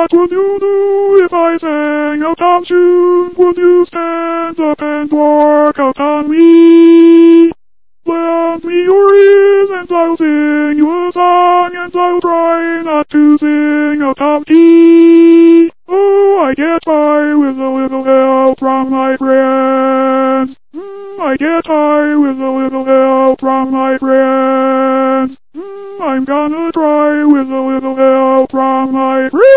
What would you do if I sang a town tune? Would you stand up and walk out on me? Lend me your ears and I'll sing you a song, and I'll try not to sing out of key. Oh, I get by with a little help from my friends. I get by with a little help from my friends. I'm gonna try with a little help from my friends.